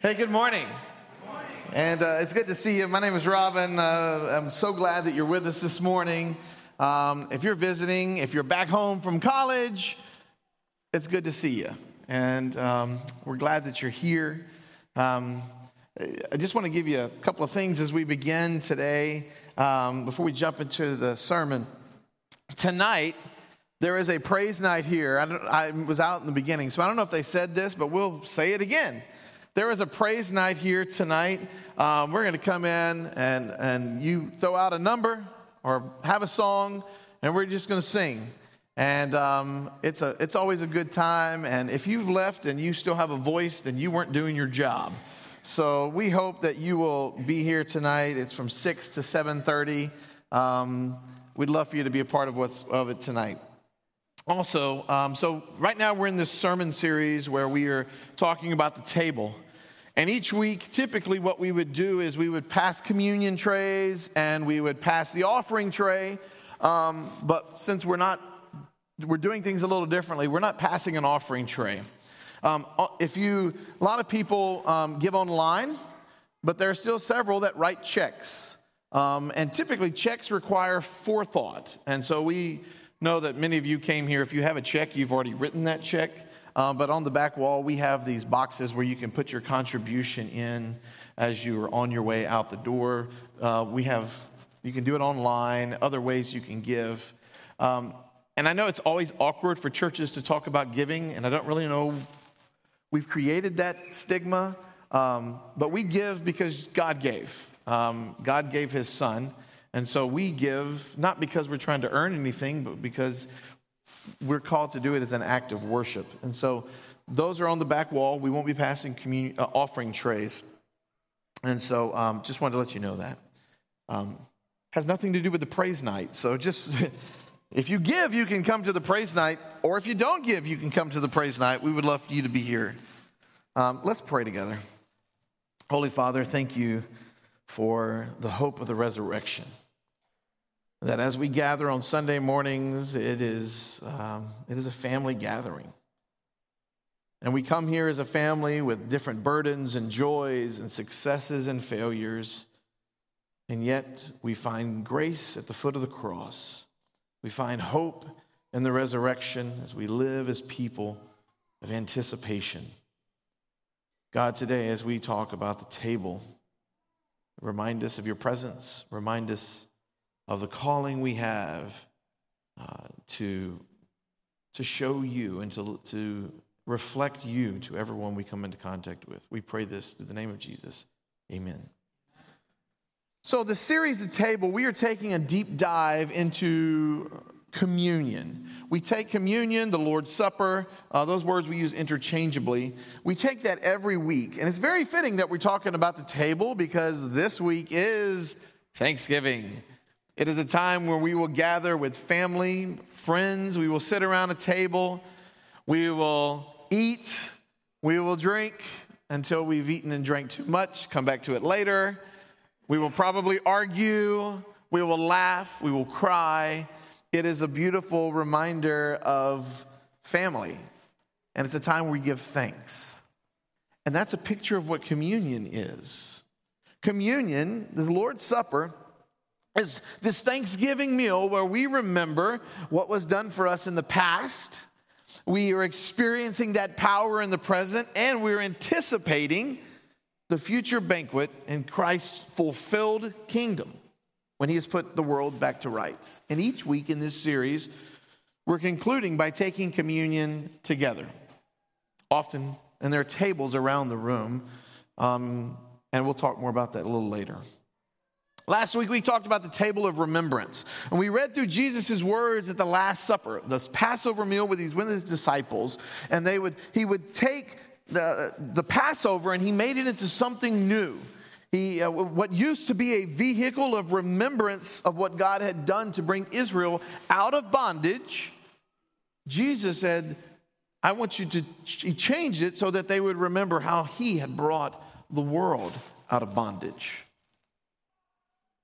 Hey, good morning. And it's good to see you. My name is Robin. I'm so glad that you're with us this morning. If you're visiting, if you're back home from college, it's good to see you. And we're glad that you're here. I just want to give you a couple of things as we begin today, before we jump into the sermon. Tonight, there is a praise night here. I was out in the beginning, so I don't know if they said this, but we'll say it again. There is a praise night here tonight. We're going to come in and you throw out a number or have a song, and we're just going to sing. And it's always a good time. And if you've left and you still have a voice, then you weren't doing your job. So we hope that you will be here tonight. It's from 6 to 7:30. We'd love for you to be a part of it tonight. Also, so right now we're in this sermon series where we are talking about the table. And each week, typically what we would do is we would pass communion trays and we would pass the offering tray. But since we're doing things a little differently, we're not passing an offering tray. A lot of people give online, but there are still several that write checks. And typically checks require forethought. And so we know that many of you came here. If you have a check, you've already written that check. But on the back wall, we have these boxes where you can put your contribution in as you are on your way out the door. You can do it online, other ways you can give. And I know it's always awkward for churches to talk about giving, and I don't really know. We've created that stigma, but we give because God gave. God gave his son. And so we give, not because we're trying to earn anything, but because we're called to do it as an act of worship. And so those are on the back wall. We won't be passing offering trays. And so just wanted to let you know that. Has nothing to do with the praise night. So just, if you give, you can come to the praise night. Or if you don't give, you can come to the praise night. We would love for you to be here. Let's pray together. Holy Father, thank you for the hope of the resurrection. That as we gather on Sunday mornings, it is a family gathering. And we come here as a family with different burdens and joys and successes and failures. And yet we find grace at the foot of the cross. We find hope in the resurrection as we live as people of anticipation. God, today as we talk about the table, remind us of your presence. Remind us of the calling we have to show you and to reflect you to everyone we come into contact with. We pray this in the name of Jesus. Amen. So the series, The Table, we are taking a deep dive into communion. We take communion, the Lord's Supper, those words we use interchangeably. We take that every week. And it's very fitting that we're talking about the table because this week is Thanksgiving. It is a time where we will gather with family, friends. We will sit around a table. We will eat. We will drink until we've eaten and drank too much. Come back to it later. We will probably argue. We will laugh. We will cry. It is a beautiful reminder of family. And it's a time where we give thanks. And that's a picture of what communion is. Communion, the Lord's Supper, is this Thanksgiving meal where we remember what was done for us in the past. We are experiencing that power in the present, and we're anticipating the future banquet in Christ's fulfilled kingdom when he has put the world back to rights. And each week in this series, we're concluding by taking communion together. Often, and there are tables around the room, and we'll talk more about that a little later. Last week, we talked about the table of remembrance. And we read through Jesus' words at the Last Supper, this Passover meal with his disciples. And he would take the Passover and he made it into something new. What used to be a vehicle of remembrance of what God had done to bring Israel out of bondage, Jesus said, I want you to change it so that they would remember how he had brought the world out of bondage.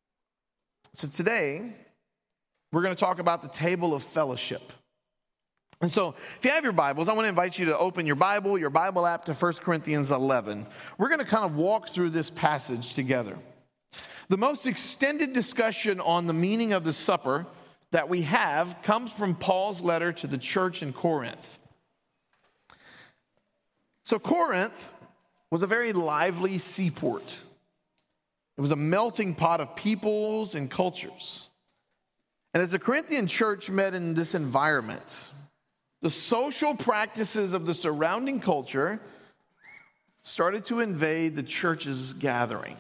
So today, we're going to talk about the table of fellowship. And so if you have your Bibles, I want to invite you to open your Bible app to 1 Corinthians 11. We're going to kind of walk through this passage together. The most extended discussion on the meaning of the supper that we have comes from Paul's letter to the church in Corinth. So Corinth was a very lively seaport. It was a melting pot of peoples and cultures. And as the Corinthian church met in this environment, the social practices of the surrounding culture started to invade the church's gathering.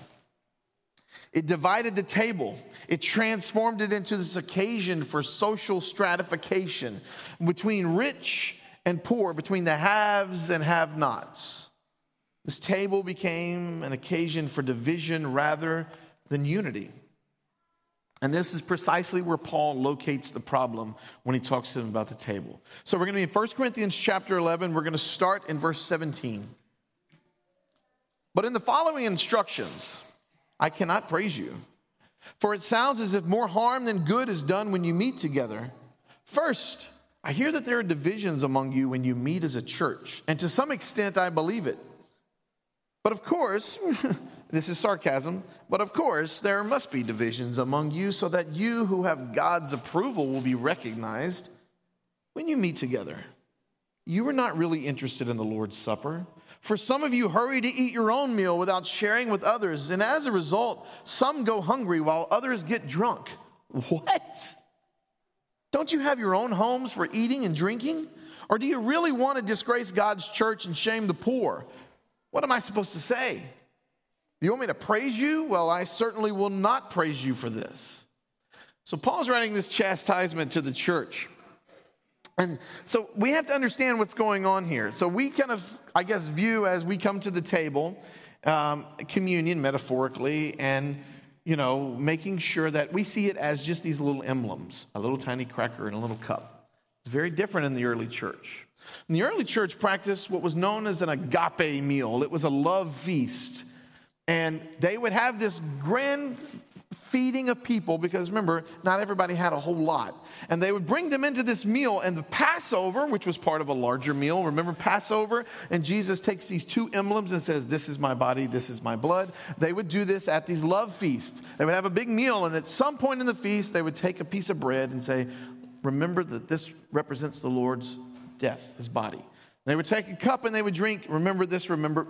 It divided the table. It transformed it into this occasion for social stratification between rich and poor, between the haves and have-nots. This table became an occasion for division rather than unity. And this is precisely where Paul locates the problem when he talks to them about the table. So we're going to be in 1 Corinthians chapter 11. We're going to start in verse 17. But in the following instructions, I cannot praise you, for it sounds as if more harm than good is done when you meet together. First, I hear that there are divisions among you when you meet as a church, and to some extent I believe it. But of course, this is sarcasm, but of course there must be divisions among you so that you who have God's approval will be recognized when you meet together. You are not really interested in the Lord's Supper. For some of you hurry to eat your own meal without sharing with others, and as a result, some go hungry while others get drunk. What? Don't you have your own homes for eating and drinking? Or do you really want to disgrace God's church and shame the poor? What am I supposed to say? You want me to praise you? Well, I certainly will not praise you for this. So Paul's writing this chastisement to the church. And so we have to understand what's going on here. So we kind of, I guess, view as we come to the table, communion metaphorically, and, making sure that we see it as just these little emblems, a little tiny cracker and a little cup. It's very different in the early church. In the early church practiced what was known as an agape meal. It was a love feast. And they would have this grand feeding of people because, remember, not everybody had a whole lot. And they would bring them into this meal, and the Passover, which was part of a larger meal, remember Passover? And Jesus takes these two emblems and says, this is my body, this is my blood. They would do this at these love feasts. They would have a big meal, and at some point in the feast, they would take a piece of bread and say, remember that this represents the Lord's death, his body. They would take a cup and they would drink. Remember this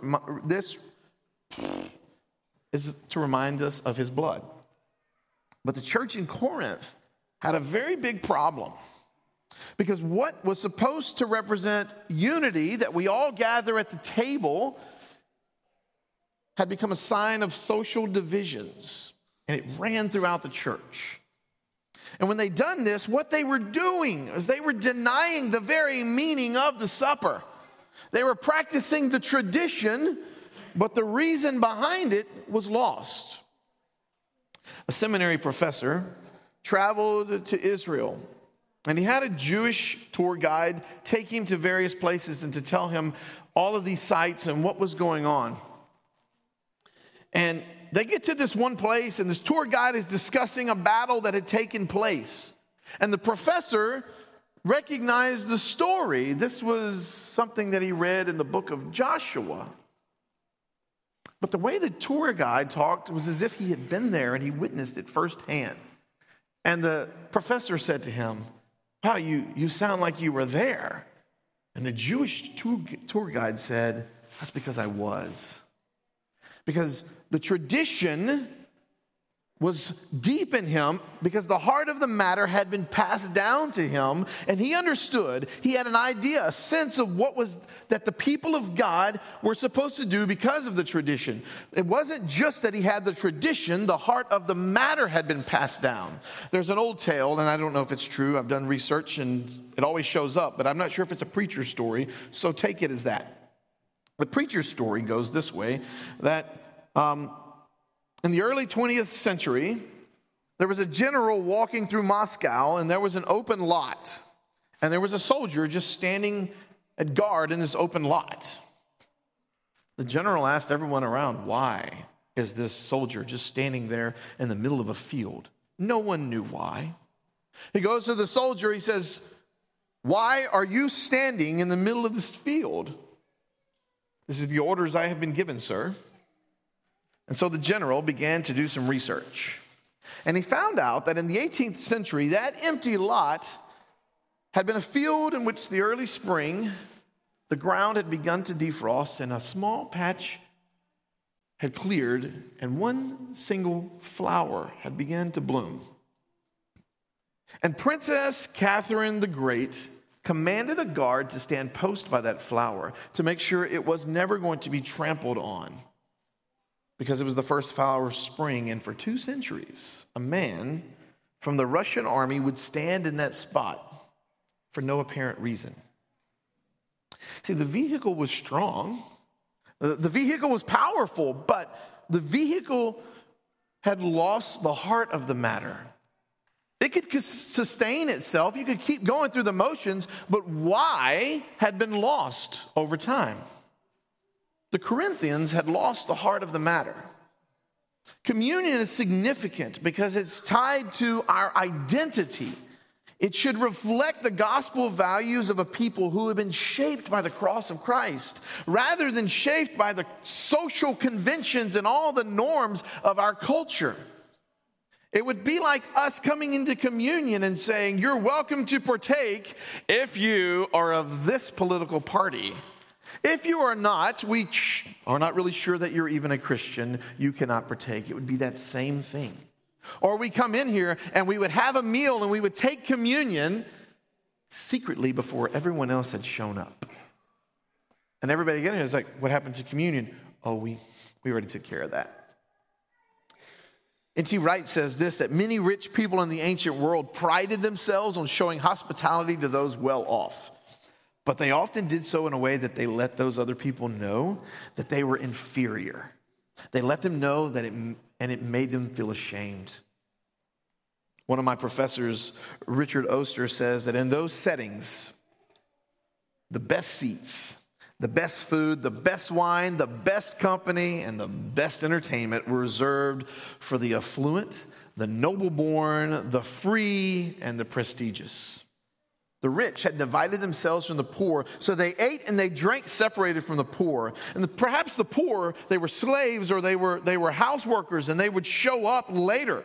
is to remind us of his blood. But the church in Corinth had a very big problem because what was supposed to represent unity, that we all gather at the table, had become a sign of social divisions, and it ran throughout the church. And when they done this, what they were doing is they were denying the very meaning of the supper. They were practicing the tradition, but the reason behind it was lost. A seminary professor traveled to Israel, and he had a Jewish tour guide take him to various places and to tell him all of these sites and what was going on. And they get to this one place, and this tour guide is discussing a battle that had taken place. And the professor recognized the story. This was something that he read in the book of Joshua. But the way the tour guide talked was as if he had been there and he witnessed it firsthand. And the professor said to him, wow, you sound like you were there. And the Jewish tour guide said, that's because I was. Because the tradition was deep in him, because the heart of the matter had been passed down to him, and he understood, he had an idea, a sense of what was that the people of God were supposed to do because of the tradition. It wasn't just that he had the tradition, the heart of the matter had been passed down. There's an old tale, and I don't know if it's true, I've done research and it always shows up, but I'm not sure if it's a preacher's story, so take it as that. The preacher's story goes this way, that in the early 20th century, there was a general walking through Moscow, and there was an open lot. And there was a soldier just standing at guard in this open lot. The general asked everyone around, why is this soldier just standing there in the middle of a field? No one knew why. He goes to the soldier, he says, Why are you standing in the middle of this field? This is the orders I have been given, sir. And so the general began to do some research. And he found out that in the 18th century, that empty lot had been a field in which the early spring, the ground had begun to defrost and a small patch had cleared and one single flower had begun to bloom. And Princess Catherine the Great commanded a guard to stand post by that flower to make sure it was never going to be trampled on, because it was the first flower of spring. And for 2 centuries, a man from the Russian army would stand in that spot for no apparent reason. See, the vehicle was strong. The vehicle was powerful, but the vehicle had lost the heart of the matter. It could sustain itself. You could keep going through the motions, but why had been lost over time? The Corinthians had lost the heart of the matter. Communion is significant because it's tied to our identity. It should reflect the gospel values of a people who have been shaped by the cross of Christ, rather than shaped by the social conventions and all the norms of our culture. It would be like us coming into communion and saying, you're welcome to partake if you are of this political party. If you are not, we are not really sure that you're even a Christian, you cannot partake. It would be that same thing. Or we come in here and we would have a meal and we would take communion secretly before everyone else had shown up. And everybody getting it is like, what happened to communion? Oh, we already took care of that. N.T. Wright says this, that many rich people in the ancient world prided themselves on showing hospitality to those well off. But they often did so in a way that they let those other people know that they were inferior. They let them know that it made them feel ashamed. One of my professors, Richard Oster, says that in those settings, the best seats, the best food, the best wine, the best company, and the best entertainment were reserved for the affluent, the noble-born, the free, and the prestigious. The rich had divided themselves from the poor, so they ate and they drank separated from the poor. And perhaps the poor, they were slaves or they were house workers, and they would show up later.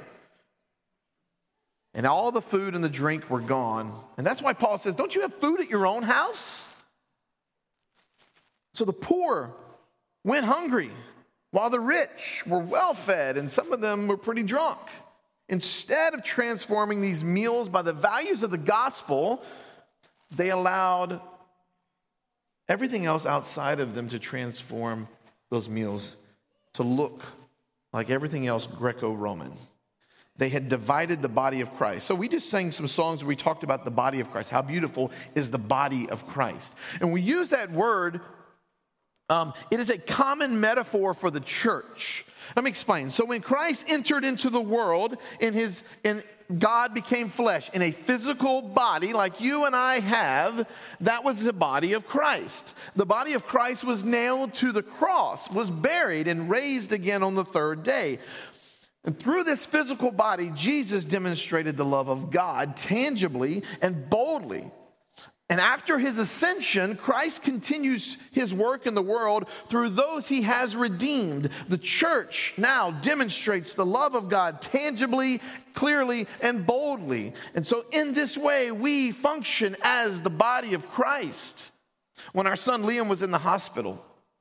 And all the food and the drink were gone. And that's why Paul says, don't you have food at your own house? So the poor went hungry, while the rich were well-fed, and some of them were pretty drunk. Instead of transforming these meals by the values of the gospel, they allowed everything else outside of them to transform those meals to look like everything else Greco-Roman. They had divided the body of Christ. So we just sang some songs where we talked about the body of Christ. How beautiful is the body of Christ? And we use that word. It is a common metaphor for the church. Let me explain. So when Christ entered into the world, God became flesh in a physical body like you and I have, that was the body of Christ. The body of Christ was nailed to the cross, was buried, and raised again on the 3rd day. And through this physical body, Jesus demonstrated the love of God tangibly and boldly. And after his ascension, Christ continues his work in the world through those he has redeemed. The church now demonstrates the love of God tangibly, clearly, and boldly. And so in this way, we function as the body of Christ. When our son Liam was in the hospital,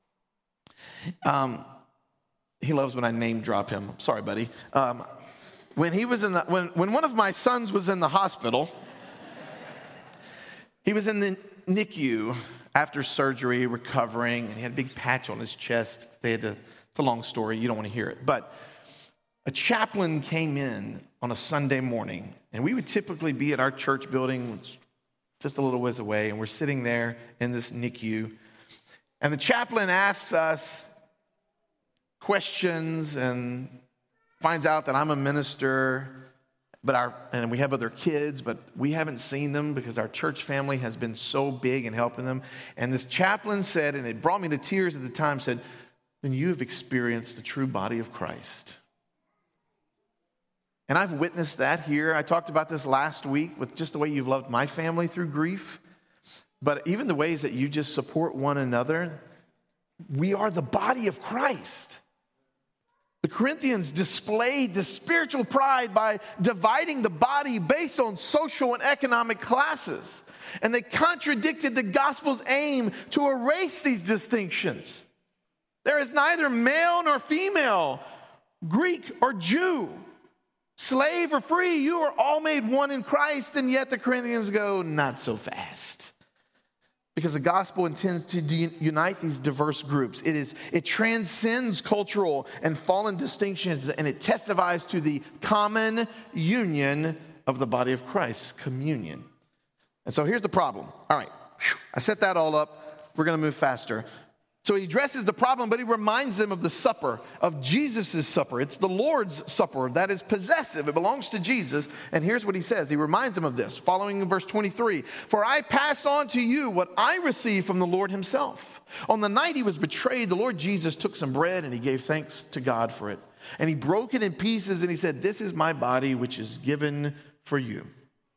he loves when I name drop him. Sorry, buddy. When one of my sons was in the hospital, he was in the NICU after surgery, recovering, and he had a big patch on his chest. It's a long story. You don't want to hear it. But a chaplain came in on a Sunday morning, and we would typically be at our church building just a little ways away, and we're sitting there in this NICU. And the chaplain asks us questions and finds out that I'm a minister, and we have other kids, but we haven't seen them because our church family has been so big in helping them. And this chaplain said, and it brought me to tears at the time, said, then you have experienced the true body of Christ. And I've witnessed that here. I talked about this last week with just the way you've loved my family through grief. But even the ways that you just support one another, we are the body of Christ. The Corinthians displayed the spiritual pride by dividing the body based on social and economic classes. And they contradicted the gospel's aim to erase these distinctions. There is neither male nor female, Greek or Jew, slave or free. You are all made one in Christ. And yet the Corinthians go, not so fast. Because the gospel intends to unite these diverse groups. It transcends cultural and fallen distinctions, and it testifies to the common union of the body of Christ, communion. And so here's the problem. All right, I set that all up. We're going to move faster. So he addresses the problem, but he reminds them of the supper, of Jesus' supper. It's the Lord's supper that is possessive. It belongs to Jesus. And here's what he says. He reminds them of this, following in verse 23. For I passed on to you what I received from the Lord himself. On the night he was betrayed, the Lord Jesus took some bread and he gave thanks to God for it. And he broke it in pieces and he said, this is my body which is given for you.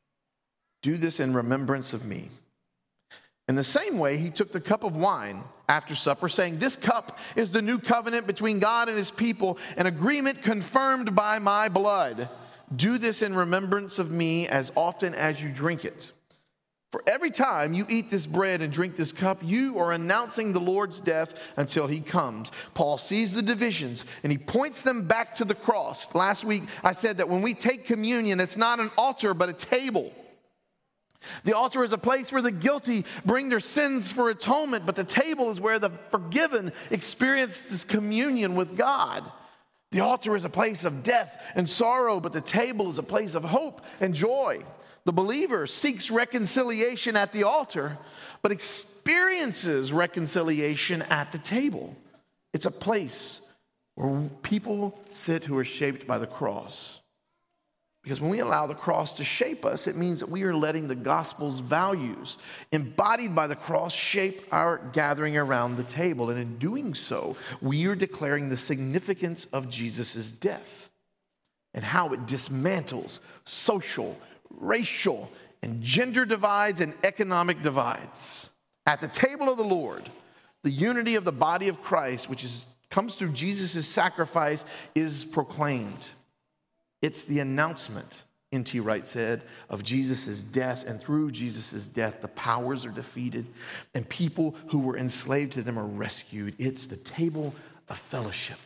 Do this in remembrance of me. In the same way, he took the cup of wine after supper, saying, this cup is the new covenant between God and his people, an agreement confirmed by my blood. Do this in remembrance of me as often as you drink it. For every time you eat this bread and drink this cup, you are announcing the Lord's death until he comes. Paul sees the divisions and he points them back to the cross. Last week, I said that when we take communion, it's not an altar, but a table. The altar is a place where the guilty bring their sins for atonement, but the table is where the forgiven experience this communion with God. The altar is a place of death and sorrow, but the table is a place of hope and joy. The believer seeks reconciliation at the altar, but experiences reconciliation at the table. It's a place where people sit who are shaped by the cross. Because when we allow the cross to shape us, it means that we are letting the gospel's values embodied by the cross shape our gathering around the table. And in doing so, we are declaring the significance of Jesus' death and how it dismantles social, racial, and gender divides and economic divides. At the table of the Lord, the unity of the body of Christ, which comes through Jesus' sacrifice, is proclaimed. It's the announcement, N.T. Wright said, of Jesus' death. And through Jesus' death, the powers are defeated and people who were enslaved to them are rescued. It's the table of fellowship.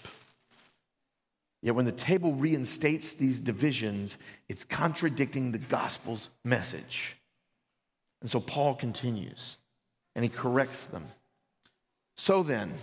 Yet when the table reinstates these divisions, it's contradicting the gospel's message. And so Paul continues and he corrects them. So then,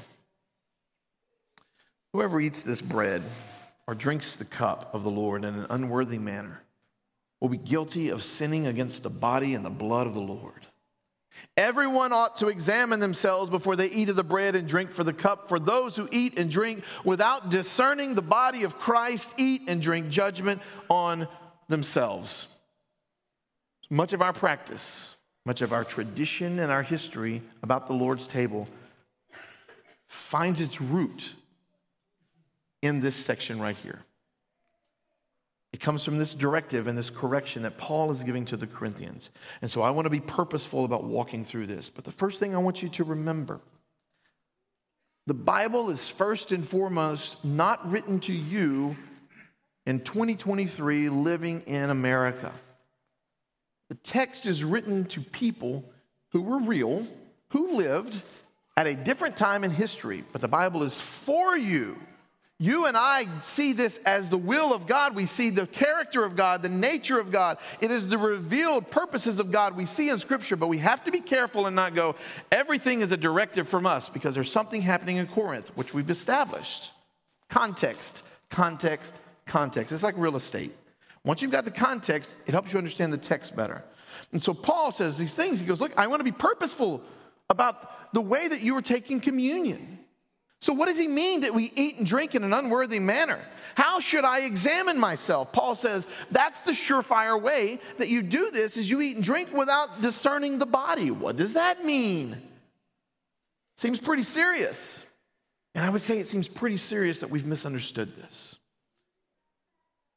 whoever eats this bread or drinks the cup of the Lord in an unworthy manner will be guilty of sinning against the body and the blood of the Lord. Everyone ought to examine themselves before they eat of the bread and drink for the cup. For those who eat and drink without discerning the body of Christ eat and drink judgment on themselves. Much of our practice, much of our tradition and our history about the Lord's table finds its root in this section right here. It comes from this directive and this correction that Paul is giving to the Corinthians. And so I want to be purposeful about walking through this. But the first thing I want you to remember, the Bible is first and foremost not written to you in 2023 living in America. The text is written to people who were real, who lived at a different time in history. But the Bible is for you. You and I see this as the will of God. We see the character of God, the nature of God. It is the revealed purposes of God we see in Scripture, but we have to be careful and not go, everything is a directive from us, because there's something happening in Corinth, which we've established. Context, context, context. It's like real estate. Once you've got the context, it helps you understand the text better. And so Paul says these things. He goes, look, I want to be purposeful about the way that you are taking communion. So what does he mean that we eat and drink in an unworthy manner? How should I examine myself? Paul says that's the surefire way that you do this is you eat and drink without discerning the body. What does that mean? Seems pretty serious. And I would say it seems pretty serious that we've misunderstood this.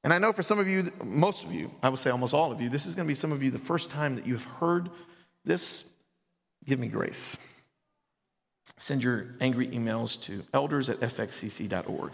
And I know for some of you, most of you, I would say almost all of you, this is going to be some of you the first time that you have heard this. Give me grace. Send your angry emails to elders@fxcc.org.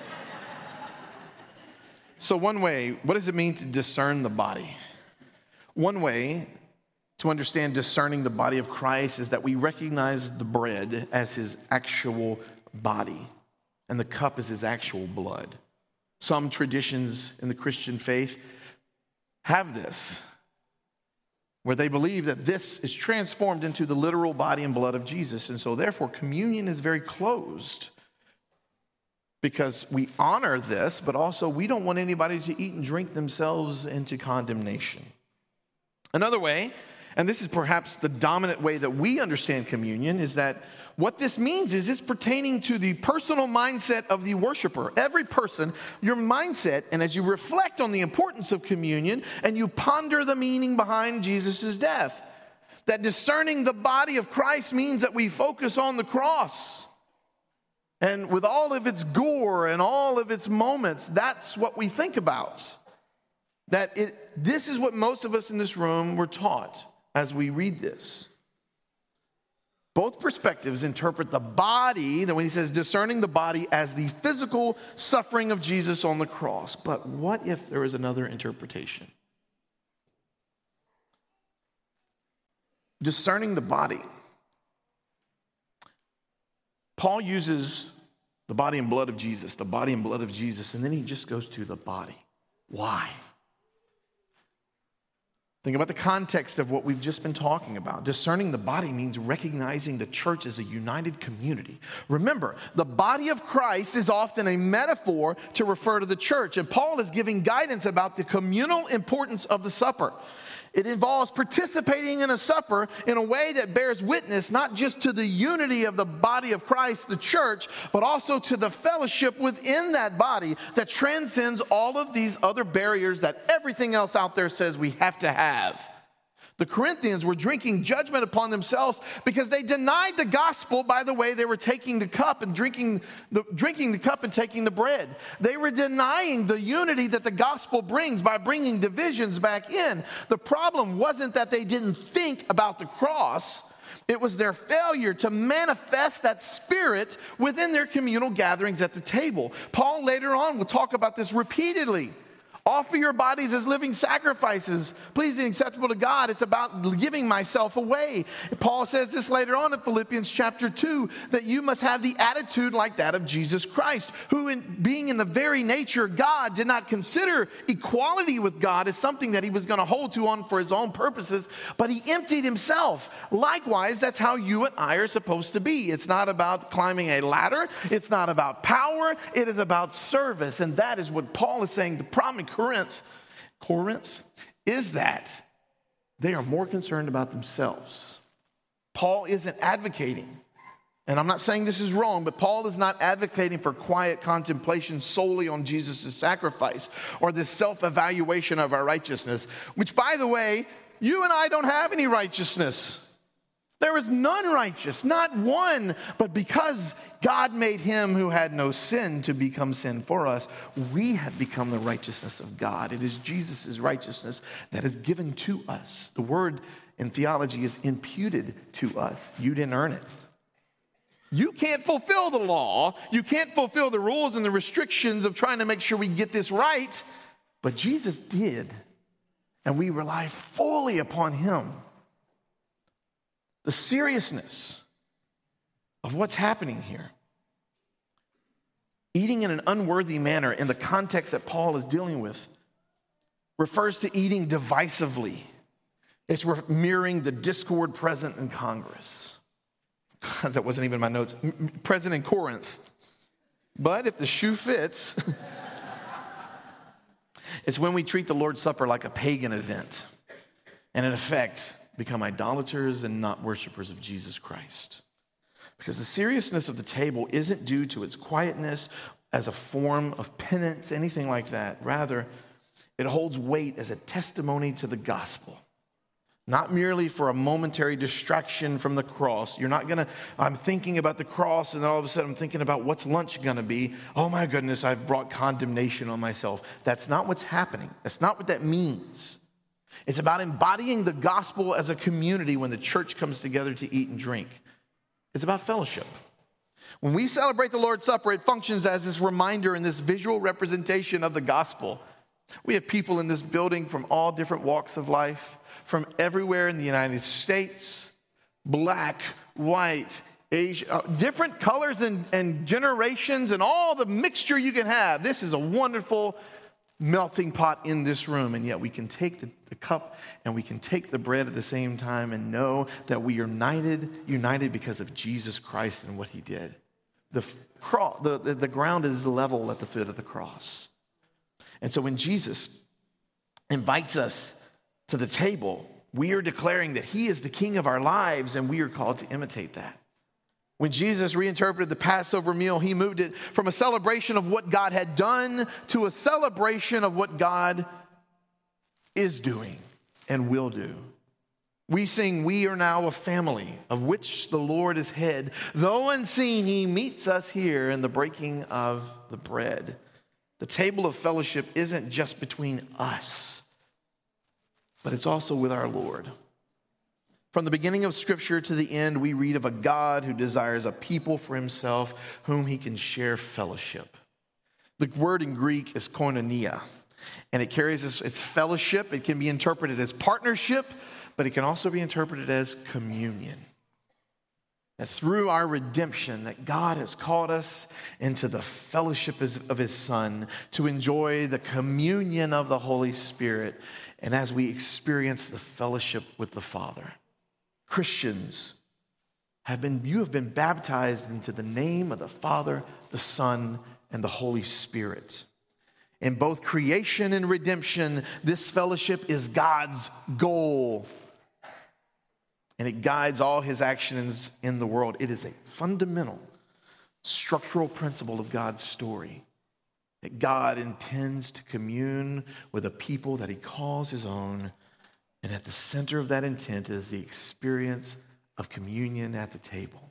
So one way, what does it mean to discern the body? One way to understand discerning the body of Christ is that we recognize the bread as his actual body and the cup as his actual blood. Some traditions in the Christian faith have this, where they believe that this is transformed into the literal body and blood of Jesus. And so therefore, communion is very closed because we honor this, but also we don't want anybody to eat and drink themselves into condemnation. Another way, and this is perhaps the dominant way that we understand communion, is that what this means is it's pertaining to the personal mindset of the worshiper. Every person, your mindset, and as you reflect on the importance of communion and you ponder the meaning behind Jesus' death, that discerning the body of Christ means that we focus on the cross. And with all of its gore and all of its moments, that's what we think about. This is what most of us in this room were taught as we read this. Both perspectives interpret the body, that when he says discerning the body, as the physical suffering of Jesus on the cross. But what if there is another interpretation? Discerning the body. Paul uses the body and blood of Jesus, the body and blood of Jesus, and then he just goes to the body. Why? Think about the context of what we've just been talking about. Discerning the body means recognizing the church as a united community. Remember, the body of Christ is often a metaphor to refer to the church, and Paul is giving guidance about the communal importance of the supper. It involves participating in a supper in a way that bears witness not just to the unity of the body of Christ, the church, but also to the fellowship within that body that transcends all of these other barriers that everything else out there says we have to have. The Corinthians were drinking judgment upon themselves because they denied the gospel by the way they were taking the cup and drinking the cup and taking the bread. They were denying the unity that the gospel brings by bringing divisions back in. The problem wasn't that they didn't think about the cross. It was their failure to manifest that spirit within their communal gatherings at the table. Paul later on will talk about this repeatedly. Offer your bodies as living sacrifices, pleasing and acceptable to God. It's about giving myself away. Paul says this later on in Philippians chapter 2, that you must have the attitude like that of Jesus Christ, who being in the very nature God, did not consider equality with God as something that he was going to hold to on for his own purposes, but he emptied himself. Likewise, that's how you and I are supposed to be. It's not about climbing a ladder. It's not about power. It is about service. And that is what Paul is saying. The problem in Corinth is that they are more concerned about themselves. Paul isn't advocating, and I'm not saying this is wrong, but Paul is not advocating for quiet contemplation solely on Jesus' sacrifice or this self-evaluation of our righteousness, which, by the way, you and I don't have any righteousness. There is none righteous, not one. But because God made him who had no sin to become sin for us, we have become the righteousness of God. It is Jesus' righteousness that is given to us. The word in theology is imputed to us. You didn't earn it. You can't fulfill the law. You can't fulfill the rules and the restrictions of trying to make sure we get this right. But Jesus did, and we rely fully upon him. The seriousness of what's happening here. Eating in an unworthy manner in the context that Paul is dealing with refers to eating divisively. It's mirroring the discord present in Congress. God, that wasn't even my notes. Present in Corinth. But if the shoe fits, it's when we treat the Lord's Supper like a pagan event. And in effect, become idolaters and not worshipers of Jesus Christ. Because the seriousness of the table isn't due to its quietness as a form of penance, anything like that. Rather, it holds weight as a testimony to the gospel. not merely for a momentary distraction from the cross. You're not gonna, I'm thinking about the cross and then all of a sudden I'm thinking about what's lunch gonna be. Oh my goodness, I've brought condemnation on myself. That's not what's happening. That's not what that means. It's about embodying the gospel as a community when the church comes together to eat and drink. It's about fellowship. When we celebrate the Lord's Supper, it functions as this reminder and this visual representation of the gospel. We have people in this building from all different walks of life, from everywhere in the United States, black, white, Asia, different colors and generations and all the mixture you can have. This is a wonderful melting pot in this room, and yet we can take the cup and we can take the bread at the same time and know that we are united because of Jesus Christ and what he did. The ground is level at the foot of the cross. And so when Jesus invites us to the table, we are declaring that he is the king of our lives, and we are called to imitate that. When Jesus reinterpreted the Passover meal, he moved it from a celebration of what God had done to a celebration of what God is doing and will do. We sing, we are now a family of which the Lord is head. Though unseen, he meets us here in the breaking of the bread. The table of fellowship isn't just between us, but it's also with our Lord. From the beginning of Scripture to the end, we read of a God who desires a people for himself whom he can share fellowship. The word in Greek is koinonia, and it carries its fellowship. It can be interpreted as partnership, but it can also be interpreted as communion. That through our redemption, that God has called us into the fellowship of his Son to enjoy the communion of the Holy Spirit, and as we experience the fellowship with the Father. Christians, you have been baptized into the name of the Father, the Son, and the Holy Spirit. In both creation and redemption, this fellowship is God's goal. And it guides all his actions in the world. It is a fundamental, structural principle of God's story. That God intends to commune with a people that he calls his own. And at the center of that intent is the experience of communion at the table.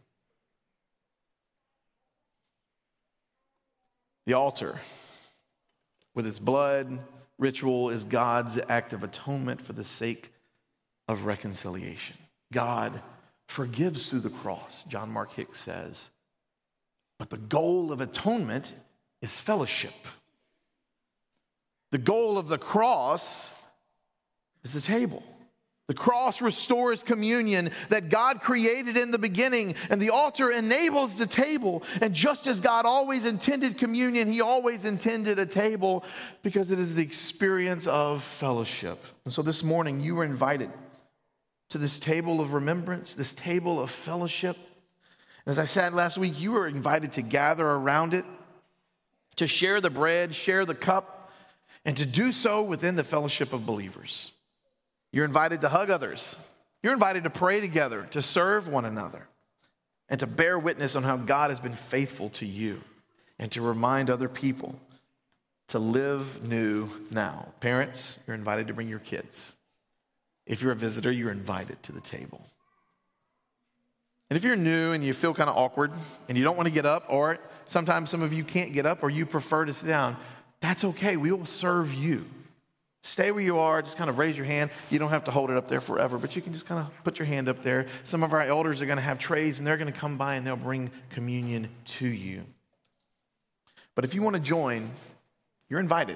The altar, with its blood ritual, is God's act of atonement for the sake of reconciliation. God forgives through the cross, John Mark Hicks says. But the goal of atonement is fellowship. The goal of the cross is the table. The cross restores communion that God created in the beginning, and the altar enables the table. And just as God always intended communion, he always intended a table because it is the experience of fellowship. And so this morning, you were invited to this table of remembrance, this table of fellowship. As I said last week, you were invited to gather around it, to share the bread, share the cup, and to do so within the fellowship of believers. You're invited to hug others. You're invited to pray together, to serve one another, and to bear witness on how God has been faithful to you, and to remind other people to live new now. Parents, you're invited to bring your kids. If you're a visitor, you're invited to the table. And if you're new and you feel kind of awkward and you don't want to get up, or sometimes some of you can't get up or you prefer to sit down, that's okay. We will serve you. Stay where you are. Just kind of raise your hand. You don't have to hold it up there forever, but you can just kind of put your hand up there. Some of our elders are going to have trays, and they're going to come by and they'll bring communion to you. But if you want to join, you're invited.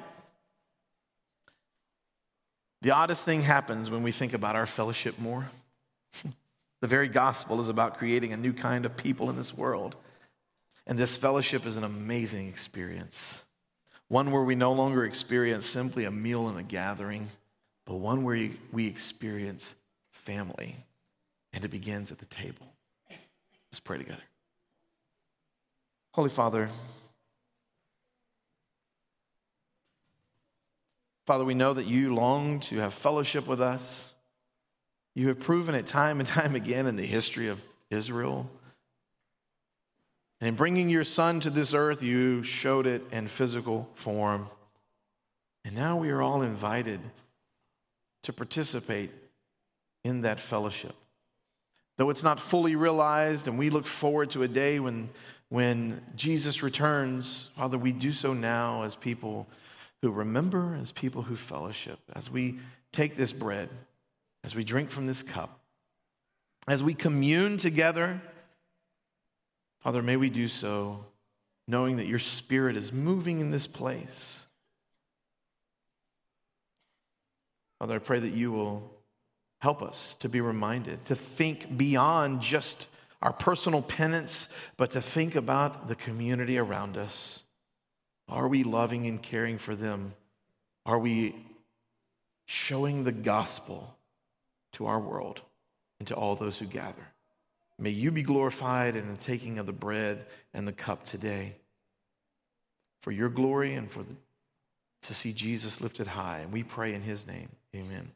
The oddest thing happens when we think about our fellowship more. The very gospel is about creating a new kind of people in this world. And this fellowship is an amazing experience. One where we no longer experience simply a meal and a gathering, but one where we experience family. And it begins at the table. Let's pray together. Holy Father, we know that you long to have fellowship with us. You have proven it time and time again in the history of Israel. And in bringing your Son to this earth, you showed it in physical form. And now we are all invited to participate in that fellowship. Though it's not fully realized and we look forward to a day when Jesus returns, Father, we do so now as people who remember, as people who fellowship, as we take this bread, as we drink from this cup, as we commune together. Father, may we do so knowing that your Spirit is moving in this place. Father, I pray that you will help us to be reminded, to think beyond just our personal penance, but to think about the community around us. Are we loving and caring for them? Are we showing the gospel to our world and to all those who gather? May you be glorified in the taking of the bread and the cup today for your glory and to see Jesus lifted high. And we pray in his name. Amen.